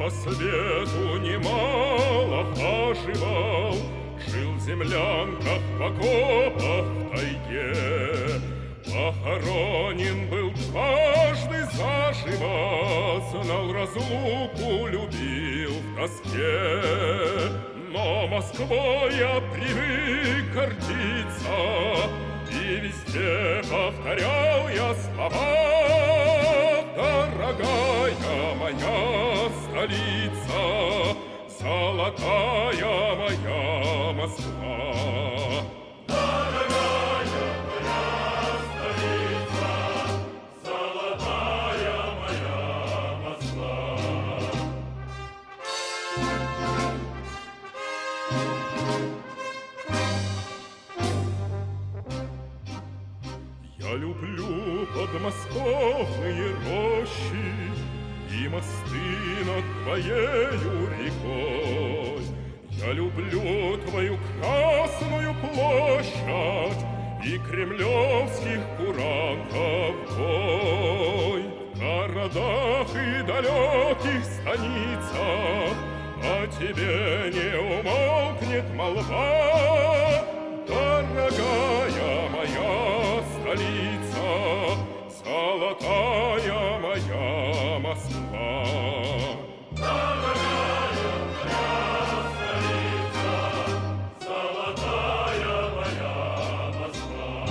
По свету немало хаживал, жил в землянках, в окопах, в тайге. Похоронен был дважды заживо, знал разлуку, любил в тоске. Но Москвой я привык гордиться, и везде повторял я слова: дорогая моя столица, золотая моя Москва. Я люблю подмосковные рощи и мосты над твоею рекой. Я люблю твою Красную площадь и кремлевских курантов бой. В городах и далеких станицах о тебе не умолкнет молва. Дорогая моя столица, золотая моя Москва. Дорогая моя столица, золотая моя Москва.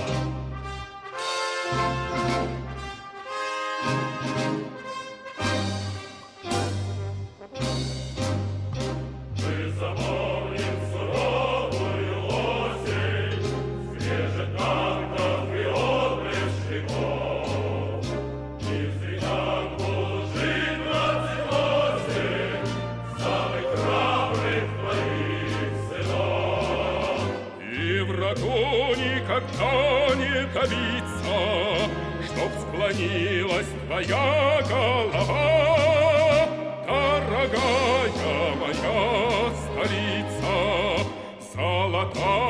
Мы запомним суровую осень, свежих танков и отблеск шагов. И в стрелях будут жить 28 самых храбрых твоих сынов. И врагу никогда не добиться, чтоб склонилась твоя голова. Дорогая моя столица, золотая